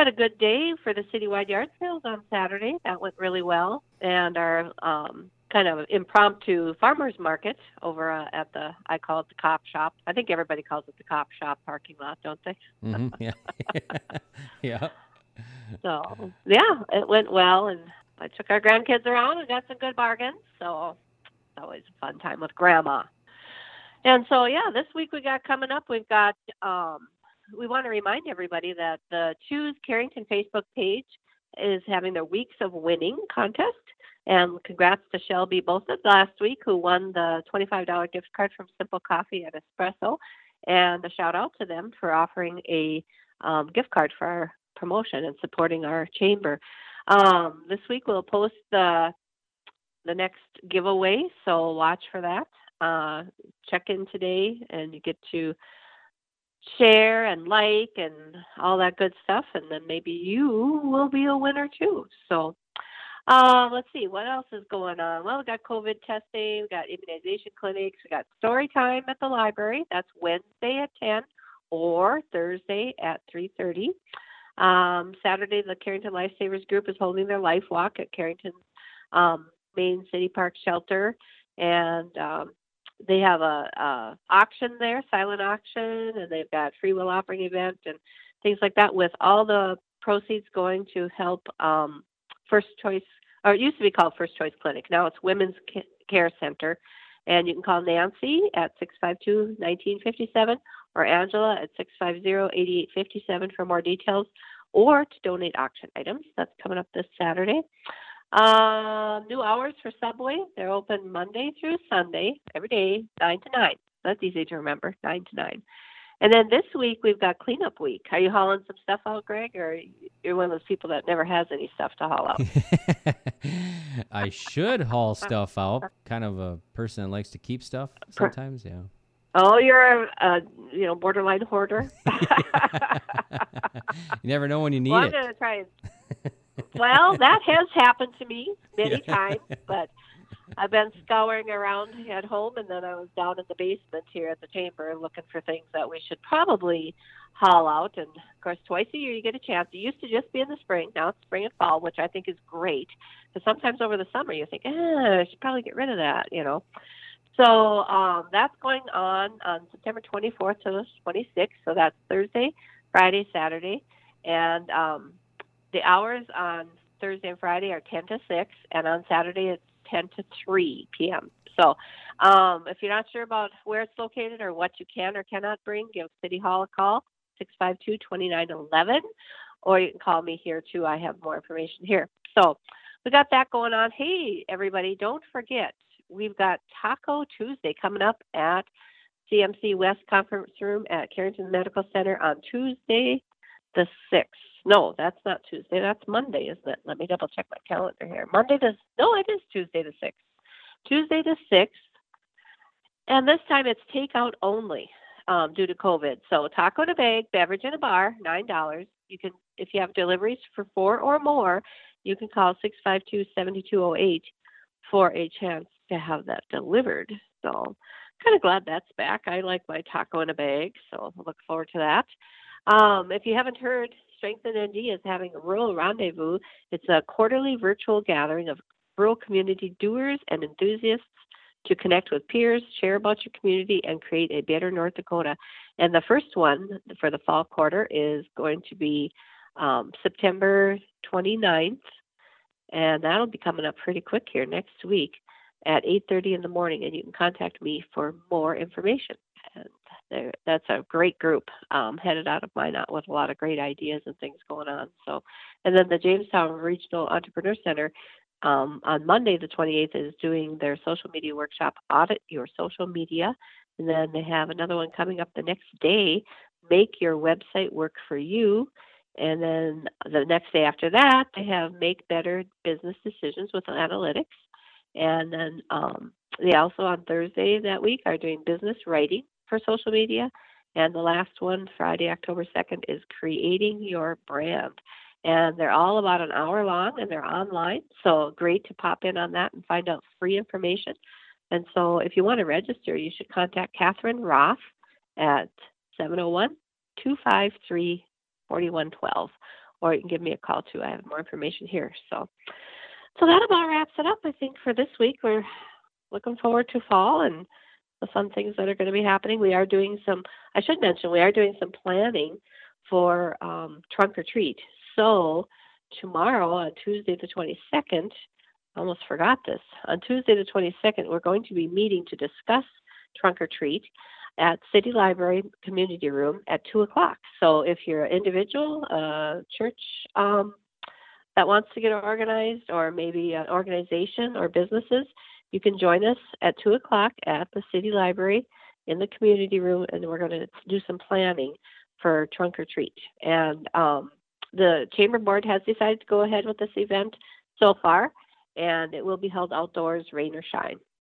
had a good day for the citywide yard sales on Saturday. That went really well. And our kind of impromptu farmers market over at I call it the Cop Shop. I think everybody calls it the Cop Shop parking lot, don't they? Yeah. Yeah. So, yeah, it went well. And I took our grandkids around and got some good bargains. So it's always a fun time with Grandma. And so, yeah, this week we got coming up, we've got, we want to remind everybody that the Choose Carrington Facebook page is having their Weeks of Winning contest. And congrats to Shelby Bosa last week, who won the $25 gift card from Simple Coffee and Espresso. And a shout out to them for offering a gift card for our promotion and supporting our chamber. This week we'll post the next giveaway, so watch for that. Check in today, and you get to share and like and all that good stuff, and then maybe you will be a winner too. So let's see, what else is going on? Well, we got COVID testing, we got immunization clinics, we got story time at the library. That's Wednesday at 10 or Thursday at 3:30. Saturday, the Carrington Lifesavers Group is holding their life walk at Carrington's main city park shelter, and they have a auction there, silent auction, and they've got free will offering event and things like that, with all the proceeds going to help First Choice, or it used to be called First Choice Clinic. Now it's Women's Care Center, and you can call Nancy at 652-1957 or Angela at 650-8857 for more details, or to donate auction items. That's coming up this Saturday. New hours for Subway. They're open Monday through Sunday, every day, 9 to 9. That's easy to remember, 9 to 9. And then this week, we've got cleanup week. Are you hauling some stuff out, Greg, or you're one of those people that never has any stuff to haul out? I should haul stuff out. Kind of a person that likes to keep stuff sometimes, yeah. Oh, you're a borderline hoarder. You never know when you need I'm it. going to try and... Well, that has happened to me many times, but I've been scouring around at home, and then I was down in the basement here at the chamber looking for things that we should probably haul out. And, of course, twice a year you get a chance. It used to just be in the spring. Now it's spring and fall, which I think is great. Because sometimes over the summer you think, I should probably get rid of that, So that's going on September 24th to the 26th. So that's Thursday, Friday, Saturday. And the hours on Thursday and Friday are 10 to 6, and on Saturday it's 10 to 3 p.m. So if you're not sure about where it's located or what you can or cannot bring, give City Hall a call, 652-2911, or you can call me here too. I have more information here. So we got that going on. Hey, everybody, don't forget, we've got Taco Tuesday coming up at CMC West Conference Room at Carrington Medical Center on Tuesday the 6th. No, that's not Tuesday. That's Monday, isn't it? Let me double check my calendar here. It is Tuesday the 6th. Tuesday the 6th. And this time it's takeout only due to COVID. So taco in a bag, beverage in a bar, $9. You can, if you have deliveries for 4 or more, you can call 652-7208 for a chance to have that delivered. So kind of glad that's back. I like my taco in a bag, so I look forward to that. If you haven't heard, Strengthen ND is having a Rural Rendezvous. It's a quarterly virtual gathering of rural community doers and enthusiasts to connect with peers, share about your community, and create a better North Dakota. And the first one for the fall quarter is going to be September 29th, and that'll be coming up pretty quick here next week at 8:30 in the morning, and you can contact me for more information. And that's a great group headed out of Minot with a lot of great ideas and things going on. So, and then the Jamestown Regional Entrepreneur Center on Monday the 28th is doing their social media workshop, Audit Your Social Media. And then they have another one coming up the next day, Make Your Website Work for You. And then the next day after that, they have Make Better Business Decisions with Analytics. And then they also on Thursday that week are doing business writing for social media. And the last one, Friday, October 2nd, is Creating Your Brand. And they're all about an hour long, and they're online. So great to pop in on that and find out free information. And so if you want to register, you should contact Catherine Roth at 701-253-4112. or you can give me a call too. I have more information here. So that about wraps it up, I think, for this week. We're looking forward to fall and the fun things that are going to be happening. We are doing some, I should mention, we are doing some planning for trunk or treat. So tomorrow, on Tuesday the 22nd, I almost forgot this. On Tuesday the 22nd, we're going to be meeting to discuss trunk or treat at City Library Community Room at 2 o'clock. So if you're an individual, church that wants to get organized, or maybe an organization or businesses, you can join us at 2 o'clock at the City Library in the community room, and we're going to do some planning for trunk or treat. And the Chamber Board has decided to go ahead with this event so far, and it will be held outdoors, rain or shine.